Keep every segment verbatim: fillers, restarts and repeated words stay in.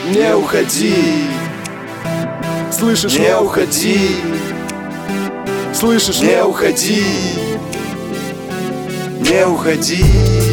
не уходи. Слышишь, не уходи. Слышишь, не уходи. Не уходи.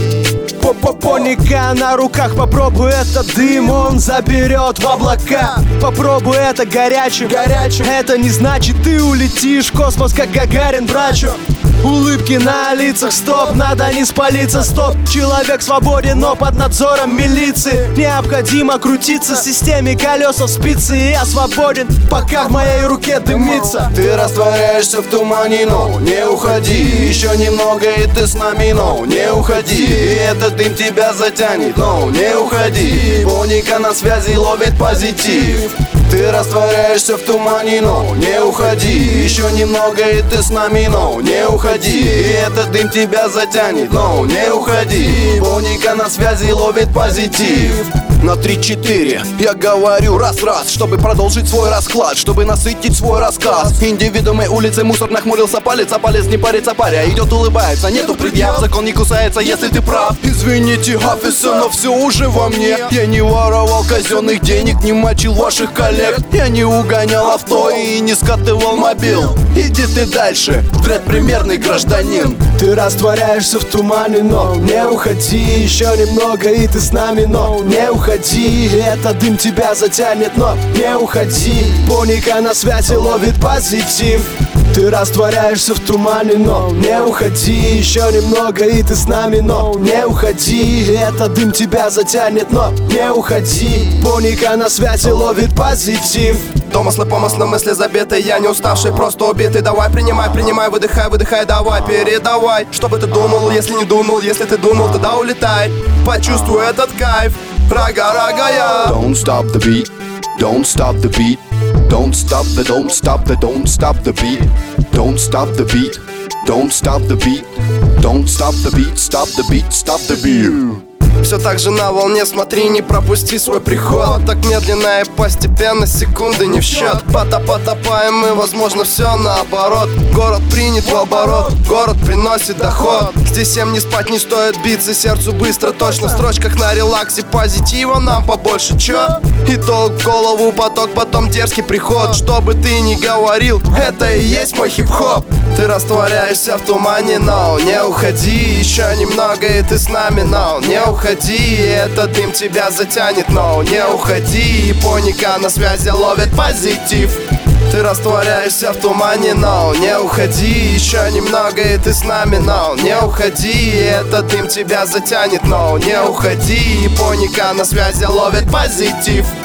Попоника на руках, попробуй этот дым, он заберет в облака. Попробуй это горячим, горячим. Это не значит ты улетишь в космос, как Гагарин, брачо. Улыбки на лицах, стоп, надо не спалиться, стоп. Человек свободен, но под надзором милиции. Необходимо крутиться в системе колеса в спице. И я свободен, пока в моей руке дымится. Ты растворяешься в тумане, но не уходи. Еще немного и ты с нами, но не уходи. И этот дым тебя затянет, но не уходи. Поника на связи ловит позитив. Ты растворяешься в тумане, но не уходи. Еще немного и ты с нами, но не уходи. И этот дым тебя затянет, но не уходи. Поника на связи ловит позитив. На три-четыре я говорю раз-раз, чтобы продолжить свой расклад, чтобы насытить свой рассказ. Индивидуумы улицы, мусор нахмурился палец, а палец не парится, паря идет, улыбается, нету предъяв, закон не кусается, если ты прав. Извините, офисы, но все уже во мне. Я не воровал казенных денег, не мочил ваших коллег. Я не угонял авто и не скатывал мобил. Иди ты дальше, предпримерный гражданин. Ты растворяешься в тумане, но не уходи. Еще немного и ты с нами, но не уходи. Этот дым тебя затянет, но не уходи. Поника на связи ловит позитив. Ты растворяешься в тумане, но не уходи. Еще немного и ты с нами, но не уходи. Этот дым тебя затянет, но не уходи. Поника на связи ловит позитив. Домыслы, помыслы, мысли забиты, я не уставший, просто убитый. Давай, принимай, принимай, выдыхай, выдыхай, давай, передавай. Что бы ты думал, если не думал, если ты думал, тогда улетай. Почувствуй этот кайф, рага, рага я. Don't stop the beat, don't stop the beat. Don't stop the, don't stop the, don't stop the beat. Don't stop the beat, don't stop the beat. Don't stop the beat, stop the beat, stop the beat. Все так же на волне, смотри, не пропусти свой приход. Так медленно и постепенно, секунды не в счет. Потопотопаем мы, возможно, все наоборот. Город принят в оборот, город приносит доход. Здесь всем не спать, не стоит биться, сердцу быстро, точно. В строчках на релаксе, позитива нам побольше, чё? Итог в голову, поток, потом дерзкий приход. Что бы ты ни говорил, это и есть мой хип-хоп. Ты растворяешься в тумане, но не уходи. Еще немного и ты с нами, но не уходи. Этот дым тебя затянет, но не уходи. И поника на связи ловит позитив. Ты растворяешься в тумане, но не уходи. Еще немного и ты с нами, но не уходи. Этот дым тебя затянет, но не уходи. И поника на связи ловит позитив.